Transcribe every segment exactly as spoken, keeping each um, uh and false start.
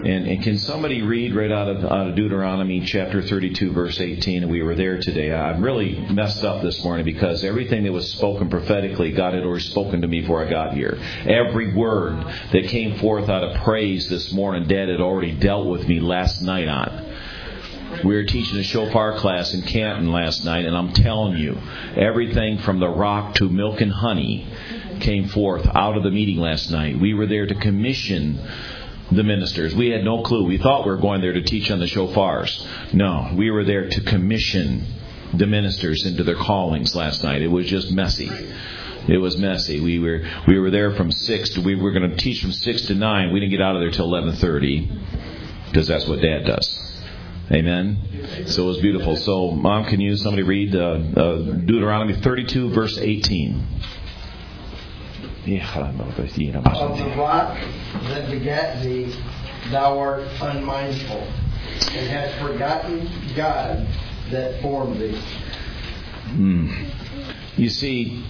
And, and can somebody read right out of, out of Deuteronomy chapter thirty-two, verse eighteen? And we were there today. I'm really messed up this morning because everything that was spoken prophetically, God had already spoken to me before I got here. Every word that came forth out of praise this morning, Dad had already dealt with me last night on. We were teaching a shofar class in Canton last night, and I'm telling you, everything from the rock to milk and honey came forth out of the meeting last night. We were there to commission the ministers. We had no clue. We thought we were going there to teach on the shofars. No, we were there to commission the ministers into their callings last night. It was just messy. It was messy. We were we were there from six to, we were going to teach from six to nine. We didn't get out of there till eleven thirty because that's what Dad does. Amen. So it was beautiful. So, Mom, can you somebody read uh, uh, Deuteronomy thirty-two, verse eighteen? Of the rock that begat thee, thou art unmindful, and hast forgotten God that formed thee. Mm. You see,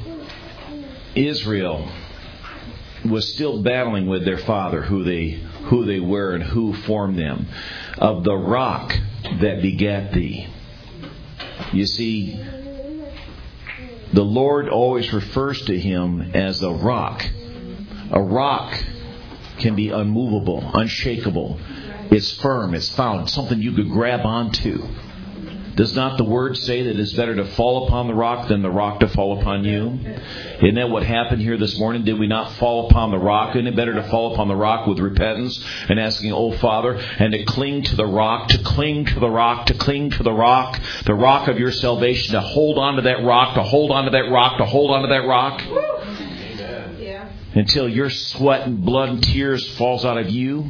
Israel was still battling with their father, who they who they were and who formed them. Of the rock that begat thee. You see, the Lord always refers to him as a rock. A rock can be unmovable, unshakable. It's firm, it's found, something you could grab onto. Does not the Word say that it's better to fall upon the rock than the rock to fall upon you? Isn't that what happened here this morning? Did we not fall upon the rock? Isn't it better to fall upon the rock with repentance and asking, oh Father, and to cling to the rock, to cling to the rock, to cling to the rock, the rock of your salvation, to hold on to that rock, to hold on to that rock, to hold on to that rock? Amen. Yeah. Until your sweat and blood and tears falls out of you.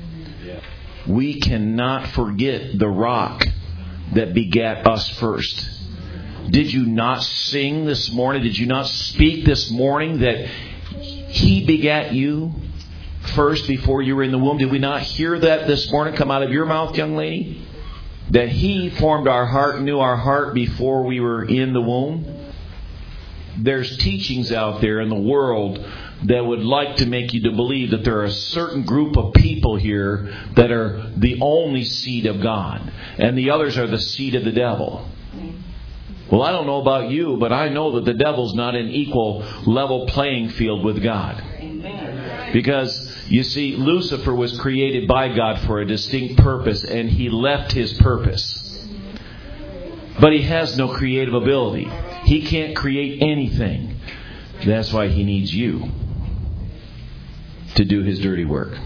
We cannot forget the rock that begat us first. Did you not sing this morning? Did you not speak this morning that He begat you first before you were in the womb? Did we not hear that this morning come out of your mouth, young lady? That He formed our heart, knew our heart before we were in the womb? There's teachings out there in the world that would like to make you to believe that there are a certain group of people here that are the only seed of God, and the others are the seed of the devil. Well, I don't know about you, but I know that the devil's not an equal level playing field with God. Because, you see, Lucifer was created by God for a distinct purpose, and he left his purpose. But he has no creative ability. He can't create anything. That's why he needs you to do his dirty work.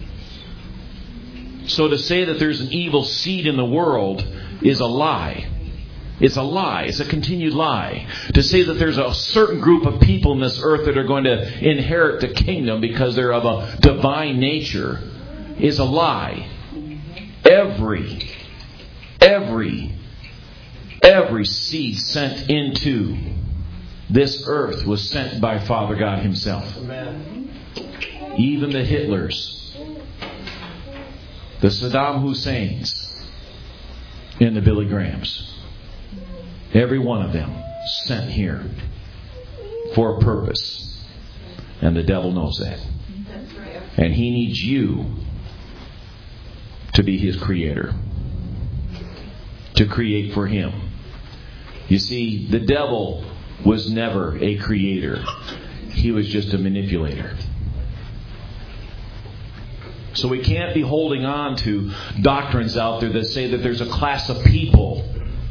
So to say that there's an evil seed in the world is a lie. It's a lie. It's a continued lie. To say that there's a certain group of people in this earth that are going to inherit the kingdom because they're of a divine nature is a lie. Every, every, every seed sent into this earth was sent by Father God Himself. Amen. Even the Hitlers, the Saddam Husseins, and the Billy Grahams. Every one of them sent here for a purpose. And the devil knows that. And he needs you to be his creator. To create for him. You see, the devil was never a creator. He was just a manipulator. So we can't be holding on to doctrines out there that say that there's a class of people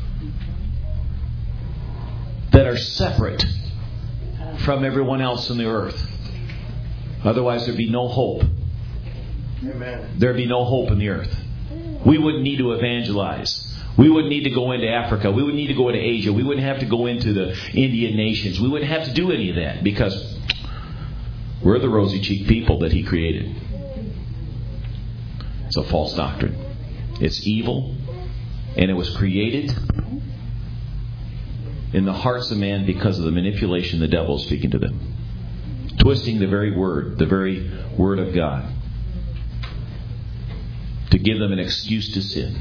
that are separate from everyone else in the earth. Otherwise there'd be no hope. Amen. There'd be no hope in the earth. We wouldn't need to evangelize. We wouldn't need to go into Africa. We wouldn't need to go into Asia. We wouldn't have to go into the Indian nations. We wouldn't have to do any of that because we're the rosy-cheeked people that He created. It's a false doctrine. It's evil, and it was created in the hearts of man because of the manipulation the devil is speaking to them. Twisting the very word, the very word of God, to give them an excuse to sin.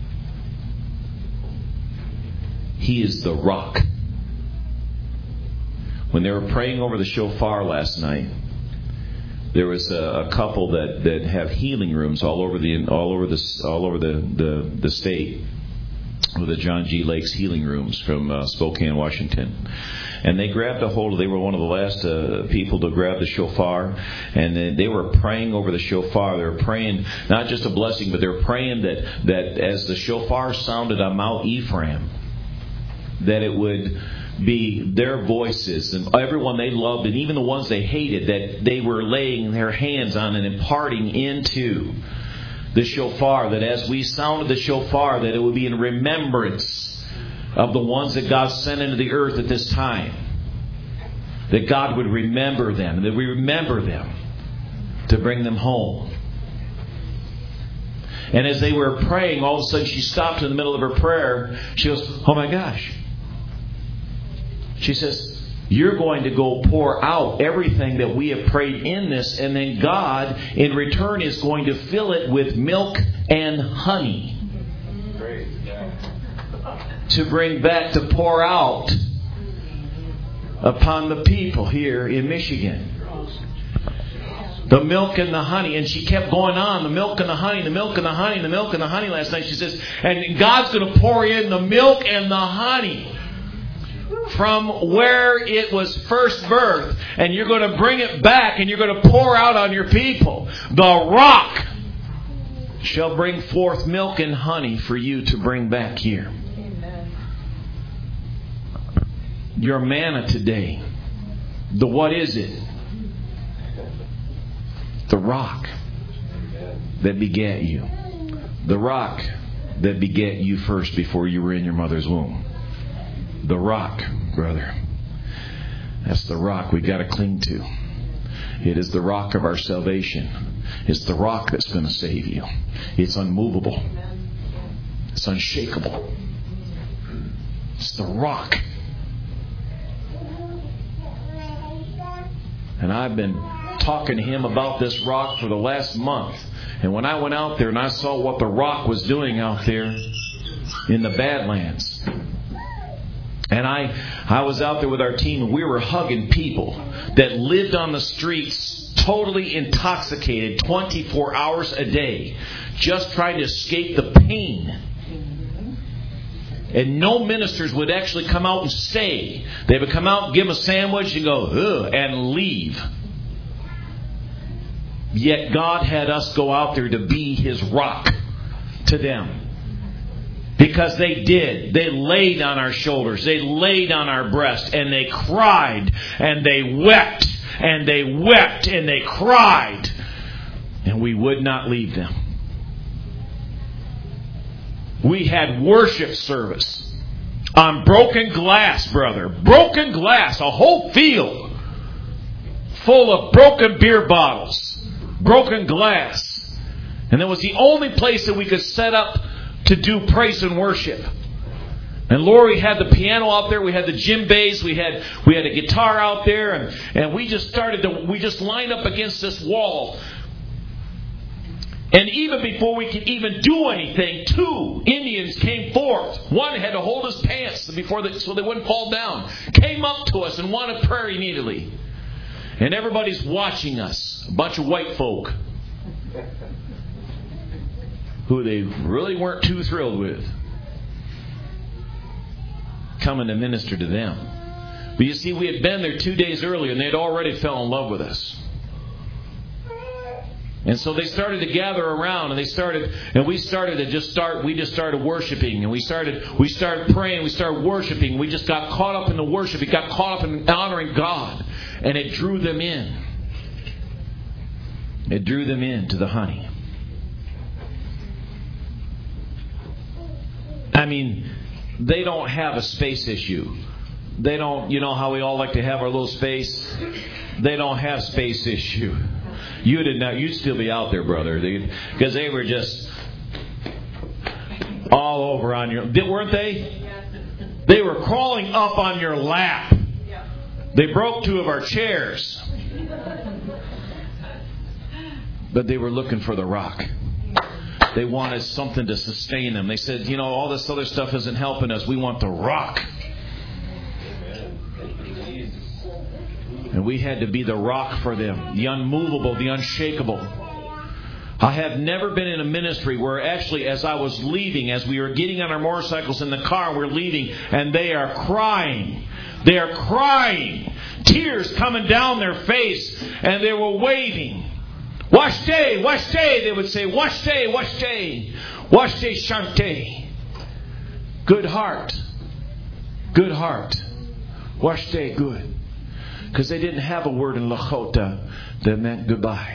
He is the rock. When they were praying over the shofar last night, there was a, a couple that, that have healing rooms all over the all over the all over the, the, the state, with the John G. Lakes healing rooms from uh, Spokane, Washington. And they grabbed a hold of, they were one of the last uh, people to grab the shofar, and they, they were praying over the shofar. They were praying not just a blessing, but they were praying that, that as the shofar sounded on Mount Ephraim, that it would be their voices and everyone they loved and even the ones they hated, that they were laying their hands on and imparting into the shofar, that as we sounded the shofar, that it would be in remembrance of the ones that God sent into the earth at this time. That God would remember them, and that we remember them to bring them home. And as they were praying, all of a sudden she stopped in the middle of her prayer. She goes, "Oh my gosh." She says, "You're going to go pour out everything that we have prayed in this, and then God, in return, is going to fill it with milk and honey to bring back, to pour out upon the people here in Michigan. The milk and the honey." And she kept going on, the milk and the honey, the milk and the honey, the milk and the honey last night. She says, and God's going to pour in the milk and the honey from where it was first birthed, and you're going to bring it back, and you're going to pour out on your people. The rock shall bring forth milk and honey for you to bring back here. Amen. Your manna today, the what is it? The rock that begat you. The rock that begat you first before you were in your mother's womb. The rock, brother. That's the rock we've got to cling to. It is the rock of our salvation. It's the rock that's going to save you. It's unmovable. It's unshakable. It's the rock. And I've been talking to him about this rock for the last month. And when I went out there and I saw what the rock was doing out there in the Badlands, and I, I was out there with our team, and we were hugging people that lived on the streets totally intoxicated twenty-four hours a day, just trying to escape the pain. And no ministers would actually come out and stay. They would come out and give them a sandwich and go, ugh, and leave. Yet God had us go out there to be His rock to them. Because they did. They laid on our shoulders. They laid on our breast. And they cried. And they wept. And they wept. And they cried. And we would not leave them. We had worship service on broken glass, brother. Broken glass. A whole field full of broken beer bottles. Broken glass. And that was the only place that we could set up to do praise and worship. And Lori had the piano out there. We had the djembes. We had we had a guitar out there, and, and we just started to we just lined up against this wall. And even before we could even do anything, two Indians came forth. One had to hold his pants before they, so they wouldn't fall down. Came up to us and wanted prayer immediately. And everybody's watching us. A bunch of white folk who they really weren't too thrilled with, coming to minister to them. But you see, we had been there two days earlier, and they had already fell in love with us. And so they started to gather around, and they started, and we started to just start. We just started worshiping, and we started, we started praying, we started worshiping. We just got caught up in the worship. We got caught up in honoring God, and it drew them in. It drew them in to the honey. I mean, they don't have a space issue. They don't, you know how we all like to have our little space? They don't have space issue. You did not, you'd still be out there, brother. Because they, they were just all over on your, weren't they? They were crawling up on your lap. They broke two of our chairs. But they were looking for the rock. They wanted something to sustain them. They said, you know, all this other stuff isn't helping us. We want the rock. And we had to be the rock for them, the unmovable, the unshakable. I have never been in a ministry where actually as I was leaving, as we were getting on our motorcycles in the car, we're leaving, and they are crying. They are crying. Tears coming down their face, and they were waving. Washte, washte, they would say, washte, washte, washte shante. Good heart. Good heart. Washte, good. Because they didn't have a word in Lakota that meant goodbye.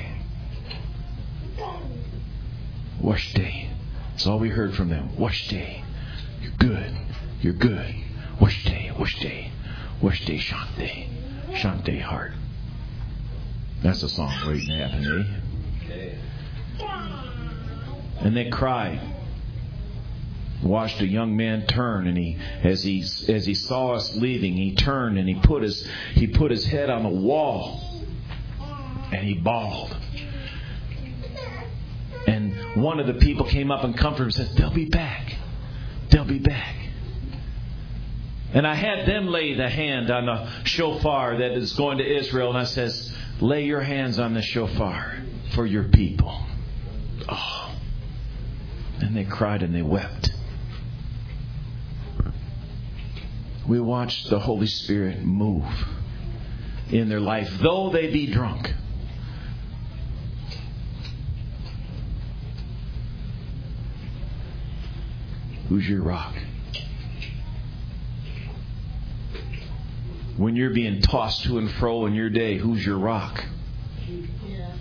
Washte. That's all we heard from them. Washte. You're good. You're good. Washte, washte, washte shante. Shante heart. That's a song waiting to happen, eh? And they cried. Watched a young man turn, and he, as he as he saw us leaving, he turned and he put his he put his head on the wall, and he bawled. And one of the people came up and comforted him and said, "They'll be back. They'll be back." And I had them lay the hand on the shofar that is going to Israel, and I says, "Lay your hands on the shofar for your people." Oh. And they cried and they wept. We watched the Holy Spirit move in their life, though they be drunk. Who's your rock? When you're being tossed to and fro in your day, who's your rock? Yeah.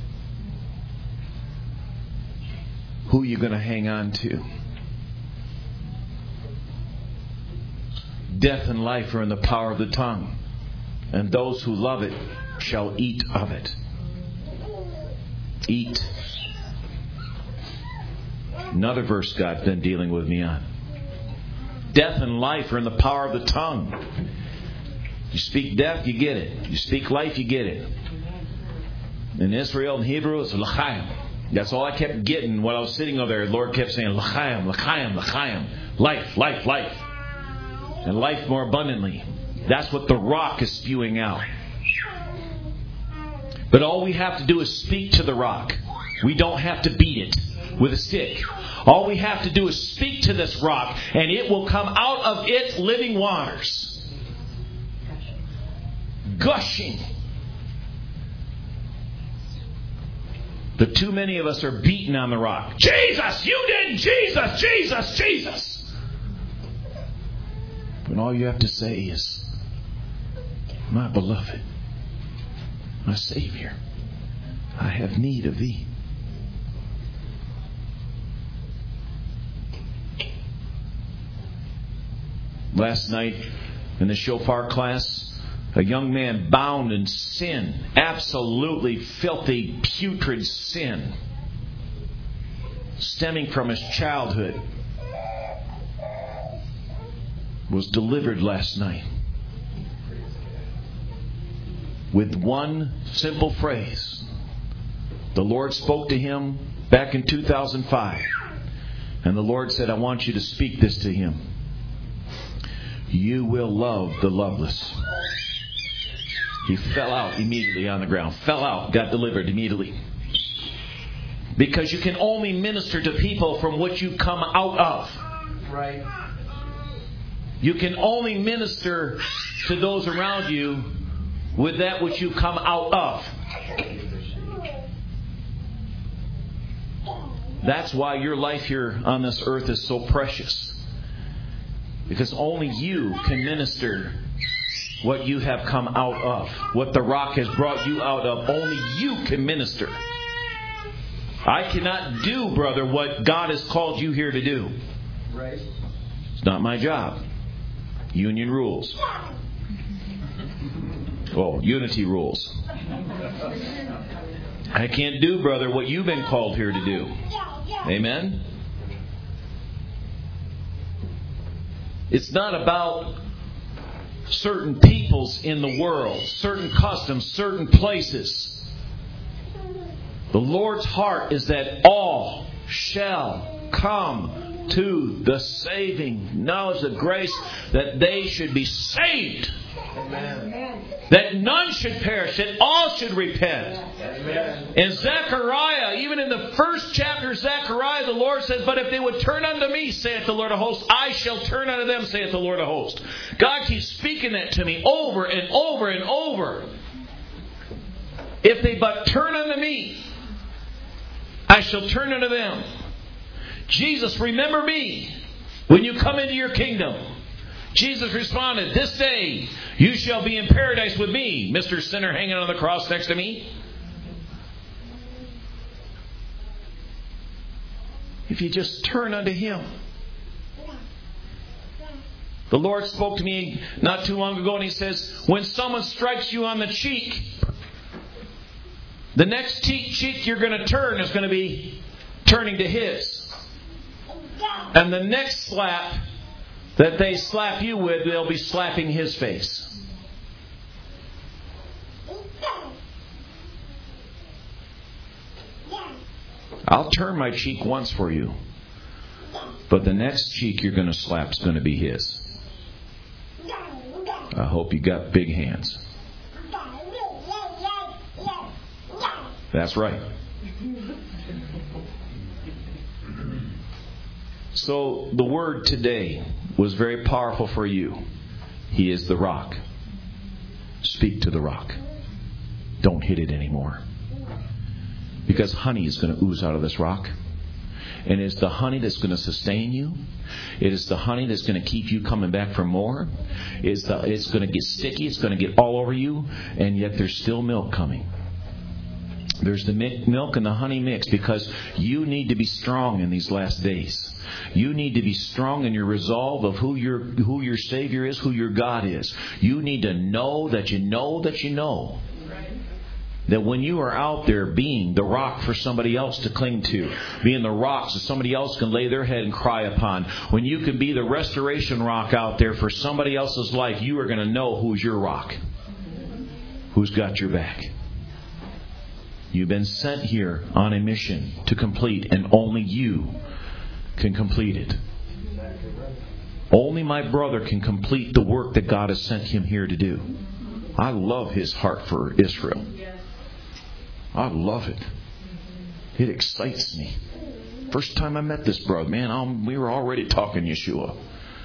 Who are you going to hang on to? Death and life are in the power of the tongue, and those who love it shall eat of it. Eat. Another verse God's been dealing with me on. Death and life are in the power of the tongue. You speak death, you get it. You speak life, you get it. In Israel and Hebrew, it's l'chaim. That's all I kept getting when I was sitting over there. The Lord kept saying, l'chaim, l'chaim, l'chaim. Life, life, life. And life more abundantly. That's what the rock is spewing out. But all we have to do is speak to the rock. We don't have to beat it with a stick. All we have to do is speak to this rock, and it will come out of its living waters. Gushing. But too many of us are beating on the rock. Jesus, you did Jesus, Jesus, Jesus. And all you have to say is, my beloved, my Savior, I have need of thee. Last night in the shofar class, a young man bound in sin, absolutely filthy, putrid sin, stemming from his childhood, was delivered last night with one simple phrase. The Lord spoke to him back in two thousand five, and the Lord said, I want you to speak this to him. You will love the loveless. He fell out immediately on the ground. Fell out, got delivered immediately. Because you can only minister to people from what you come out of. Right. You can only minister to those around you with that which you come out of. That's why your life here on this earth is so precious. Because only you can minister what you have come out of. What the rock has brought you out of. Only you can minister. I cannot do, brother, what God has called you here to do. Right. It's not my job. Union rules. Oh, unity rules. I can't do, brother, what you've been called here to do. Amen? It's not about certain peoples in the world, certain customs, certain places. The Lord's heart is that all shall come to the saving knowledge of grace, that they should be saved Amen. That none should perish, that all should repent. Amen. In Zechariah, even in the first chapter of Zechariah, the Lord says, but if they would turn unto me, saith the Lord of hosts, I shall turn unto them, saith the Lord of hosts. God keeps speaking that to me over and over and over. If they but turn unto me, I shall turn unto them. Jesus, remember me when you come into your kingdom. Jesus responded, this day you shall be in paradise with me, Mister Sinner hanging on the cross next to me. If you just turn unto Him. The Lord spoke to me not too long ago and He says, when someone strikes you on the cheek, the next cheek you're going to turn is going to be turning to His. And the next slap that they slap you with, they'll be slapping His face. I'll turn my cheek once for you, but the next cheek you're going to slap is going to be His. I hope you got big hands. That's right. So the word today was very powerful for you. He is the rock. Speak to the rock. Don't hit it anymore. Because honey is going to ooze out of this rock. And it's the honey that's going to sustain you. It is the honey that's going to keep you coming back for more. It's, the, it's going to get sticky. It's going to get all over you. And yet there's still milk coming. There's the milk and the honey mix, because you need to be strong in these last days. You need to be strong in your resolve of who your who your Savior is, who your God is. You need to know that you know that you know. That when you are out there being the rock for somebody else to cling to, being the rock so somebody else can lay their head and cry upon, when you can be the restoration rock out there for somebody else's life, you are going to know who's your rock, who's got your back. You've been sent here on a mission to complete, and only you can complete it. Only my brother can complete the work that God has sent him here to do. I love his heart for Israel. I love it. It excites me. First time I met this brother, man, I'm, we were already talking Yeshua.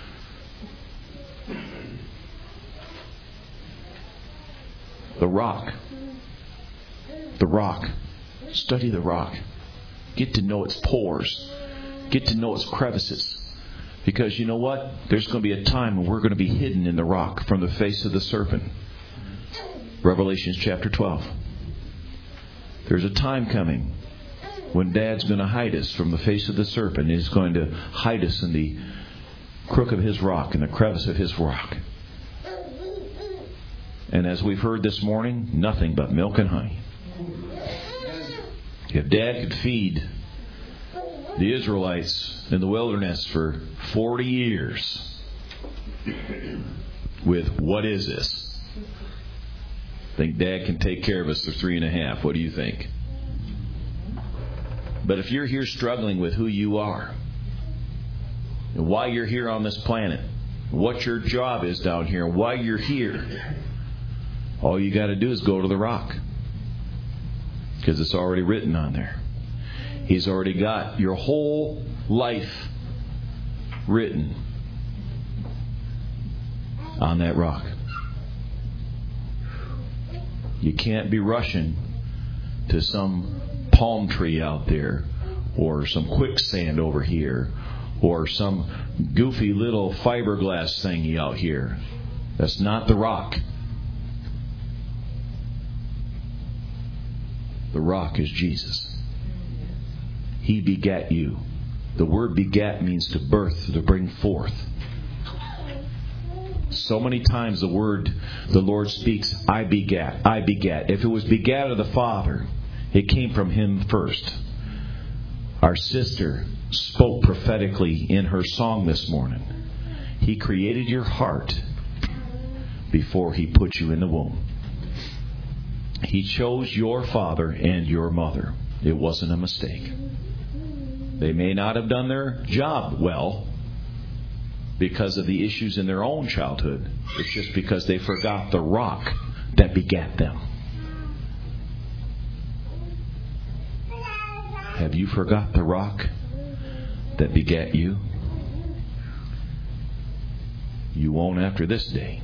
The rock. The rock. Study the rock. Get to know its pores. Get to know its crevices. Because you know what? There's going to be a time when we're going to be hidden in the rock from the face of the serpent. Revelation chapter twelve. There's a time coming when Dad's going to hide us from the face of the serpent. He's going to hide us in the crook of His rock, in the crevice of His rock. And as we've heard this morning, nothing but milk and honey. If Dad could feed the Israelites in the wilderness for forty years with what is this? I think Dad can take care of us for three and a half. What do you think? But if you're here struggling with who you are, and why you're here on this planet, what your job is down here, and why you're here, all you got to do is go to the rock. Because it's already written on there. He's already got your whole life written on that rock. You can't be rushing to some palm tree out there, or some quicksand over here, or some goofy little fiberglass thingy out here. That's not the rock. The rock is Jesus. He begat you. The word begat means to birth, to bring forth. So many times the word, the Lord speaks, I begat, I begat. If it was begat of the Father, it came from Him first. Our sister spoke prophetically in her song this morning. He created your heart before He put you in the womb. He chose your father and your mother. It wasn't a mistake. They may not have done their job well, because of the issues in their own childhood. It's just because they forgot the rock that begat them. Have you forgot the rock that begat you? You won't after this day.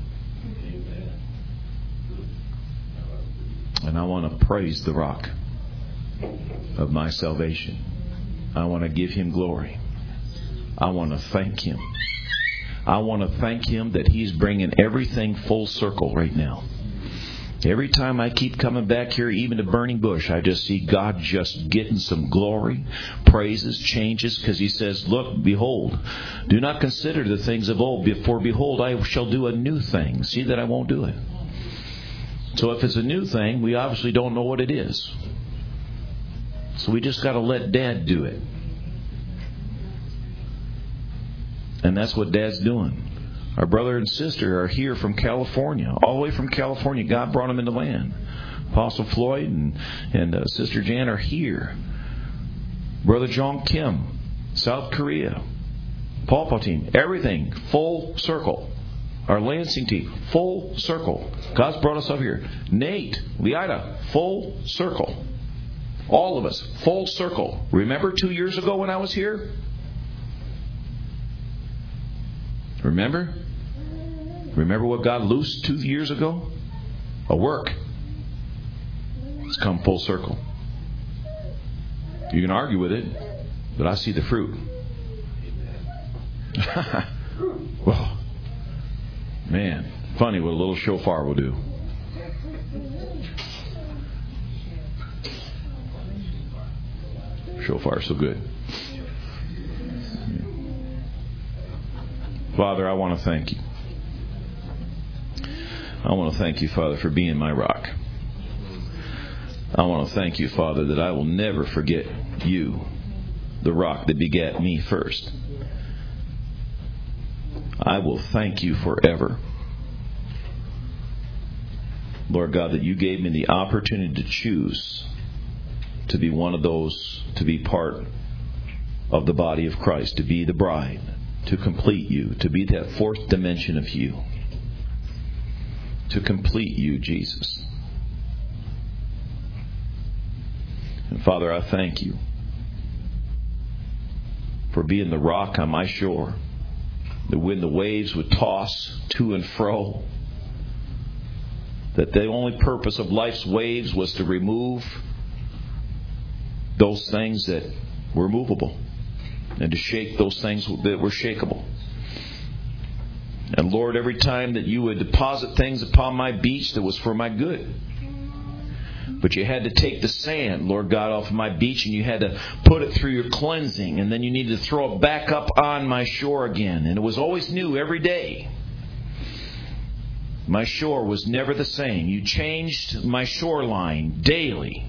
And I want to praise the rock of my salvation. I want to give Him glory. I want to thank Him. I want to thank Him that He's bringing everything full circle right now. Every time I keep coming back here, even to Burning Bush, I just see God just getting some glory, praises, changes, because He says, look, behold, do not consider the things of old, for behold, I shall do a new thing. See that I won't do it. So if it's a new thing, we obviously don't know what it is. So we just got to let Dad do it. And that's what Dad's doing. Our brother and sister are here from California, all the way from California. God brought them into land. Apostle Floyd and, and uh, Sister Jan are here. Brother John Kim, South Korea. Paul Paul team, everything, full circle. Our Lansing team, full circle. God's brought us up here. Nate, Leida, full circle. All of us, full circle. Remember two years ago when I was here? Remember? Remember what God loosed two years ago? A work. It's come full circle. You can argue with it, but I see the fruit. Well, man, funny what a little shofar will do. Shofar is so good. Father, I want to thank You. I want to thank You, Father, for being my rock. I want to thank You, Father, that I will never forget You, the rock that begat me first. I will thank You forever. Lord God, that You gave me the opportunity to choose to be one of those, to be part of the body of Christ, to be the bride, to complete You, to be that fourth dimension of You, to complete You, Jesus. And Father, I thank You for being the rock on my shore, that when the waves would toss to and fro, that the only purpose of life's waves was to remove those things that were movable and to shake those things that were shakeable. And Lord, every time that You would deposit things upon my beach that was for my good, but You had to take the sand, Lord God, off of my beach, and You had to put it through Your cleansing, and then You needed to throw it back up on my shore again. And it was always new every day. My shore was never the same. You changed my shoreline daily.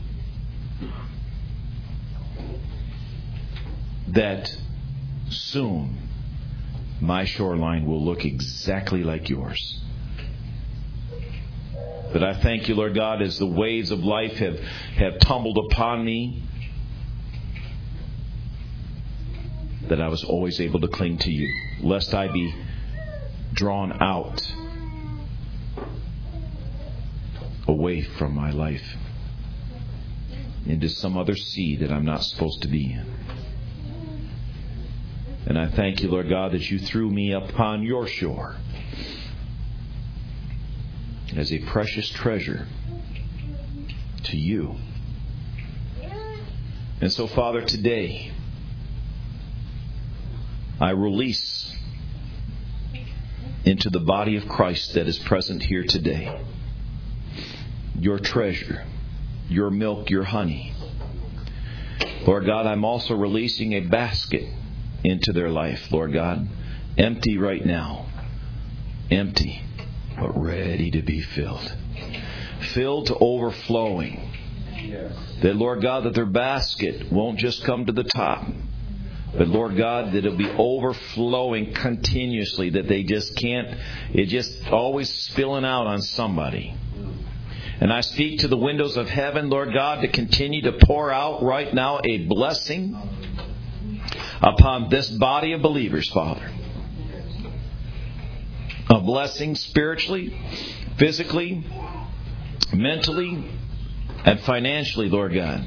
That soon my shoreline will look exactly like Yours. But I thank You, Lord God, as the waves of life have, have tumbled upon me, that I was always able to cling to You, lest I be drawn out away from my life into some other sea that I'm not supposed to be in. And I thank You, Lord God, that You threw me upon Your shore as a precious treasure to You. And so, Father, today I release into the body of Christ that is present here today Your treasure, Your milk, Your honey. Lord God, I'm also releasing a basket into their life, Lord God. Empty right now. Empty, but ready to be filled. Filled to overflowing. Yes. That, Lord God, that their basket won't just come to the top, but, Lord God, that it'll be overflowing continuously, that they just can't, it just always spilling out on somebody. And I speak to the windows of heaven, Lord God, to continue to pour out right now a blessing upon this body of believers, Father. a blessing spiritually, physically, mentally, and financially, Lord God.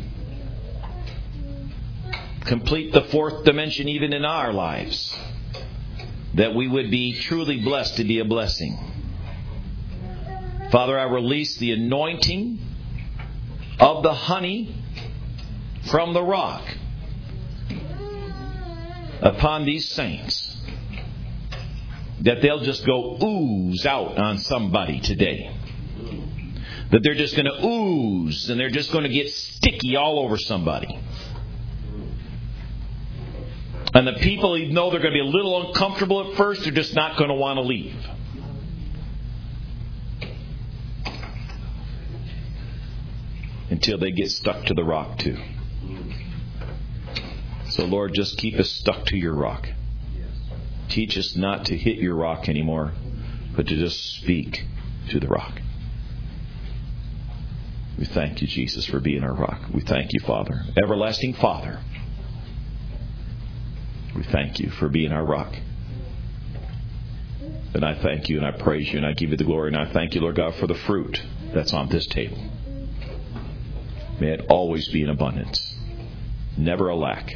Complete the fourth dimension even in our lives, that we would be truly blessed to be a blessing. Father, I release the anointing of the honey from the rock upon these saints, that they'll just go ooze out on somebody today. That they're just going to ooze and they're just going to get sticky all over somebody. And the people, even though they're going to be a little uncomfortable at first, they're just not going to want to leave. Until they get stuck to the rock too. So Lord, just keep us stuck to your rock. Teach us not to hit your rock anymore, but to just speak to the rock. We thank you, Jesus, for being our rock. We thank you, Father. Everlasting Father. We thank you for being our rock. And I thank you and I praise you and I give you the glory. And I thank you, Lord God, for the fruit that's on this table. May it always be in abundance. Never a lack.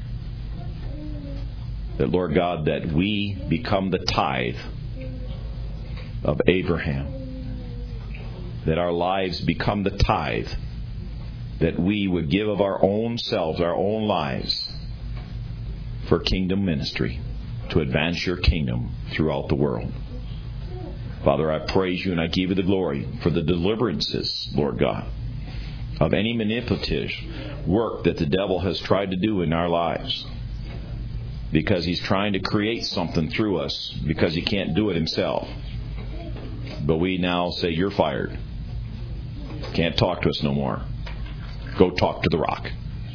That, Lord God, that we become the tithe of Abraham. That our lives become the tithe. That we would give of our own selves, our own lives, for kingdom ministry, to advance your kingdom throughout the world. Father, I praise you and I give you the glory for the deliverances, Lord God, of any manipulative work that the devil has tried to do in our lives. Because he's trying to create something through us because he can't do it himself. But we now say, you're fired. Can't talk to us no more. Go talk to the rock.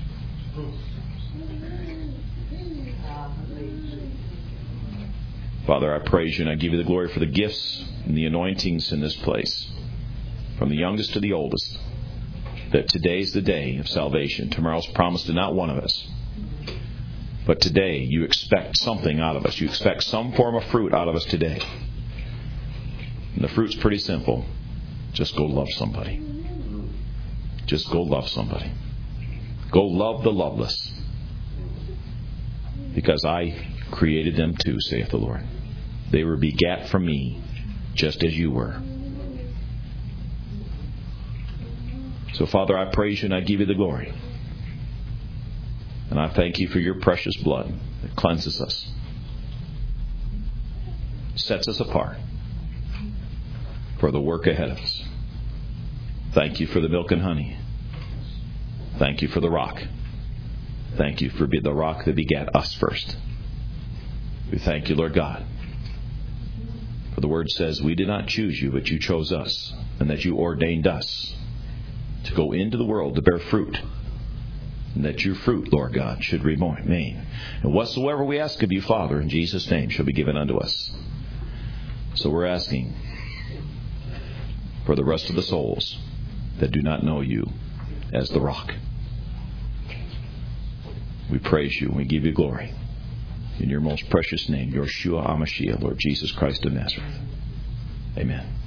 Father, I praise you and I give you the glory for the gifts and the anointings in this place, from the youngest to the oldest, that today's the day of salvation. Tomorrow's promised to not one of us. But today you expect something out of us. You expect some form of fruit out of us today. And the fruit's pretty simple. Just go love somebody. Just go love somebody. Go love the loveless. Because I created them too, saith the Lord. They were begat from me, just as you were. So, Father, I praise you and I give you the glory. And I thank you for your precious blood that cleanses us, sets us apart for the work ahead of us. Thank you for the milk and honey. Thank you for the rock. Thank you for the rock that begat us first. We thank you, Lord God. For the word says, we did not choose you, but you chose us, and that you ordained us to go into the world to bear fruit. And that your fruit, Lord God, should remain. And whatsoever we ask of you, Father, in Jesus' name, shall be given unto us. So we're asking for the rest of the souls that do not know you as the rock. We praise you and we give you glory. In your most precious name, Yeshua HaMashiach, Lord Jesus Christ of Nazareth. Amen.